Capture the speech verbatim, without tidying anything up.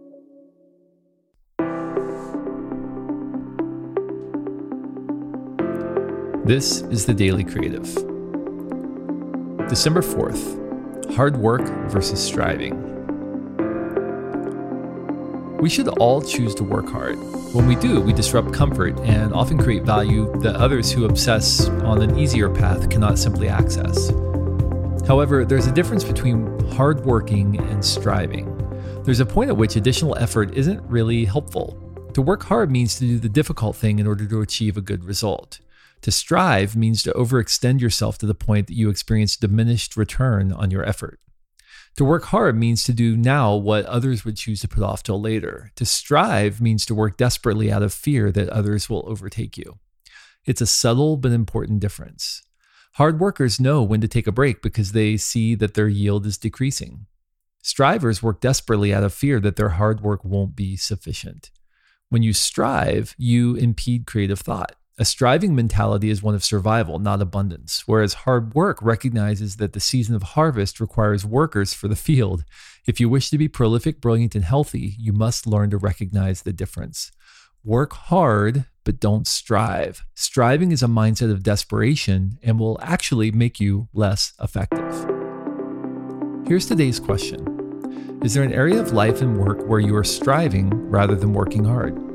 This is the Daily Creative. December fourth, hard work versus striving. We should all choose to work hard. When we do, we disrupt comfort and often create value that others who obsess on an easier path cannot simply access. However, there's a difference between hard working and striving. There's a point at which additional effort isn't really helpful. To work hard means to do the difficult thing in order to achieve a good result. To strive means to overextend yourself to the point that you experience diminished return on your effort. To work hard means to do now what others would choose to put off till later. To strive means to work desperately out of fear that others will overtake you. It's a subtle but important difference. Hard workers know when to take a break because they see that their yield is decreasing. Strivers work desperately out of fear that their hard work won't be sufficient. When you strive, you impede creative thought. A striving mentality is one of survival, not abundance, whereas hard work recognizes that the season of harvest requires workers for the field. If you wish to be prolific, brilliant, and healthy, you must learn to recognize the difference. Work hard, but don't strive. Striving is a mindset of desperation and will actually make you less effective. Here's today's question. Is there an area of life and work where you are striving rather than working hard?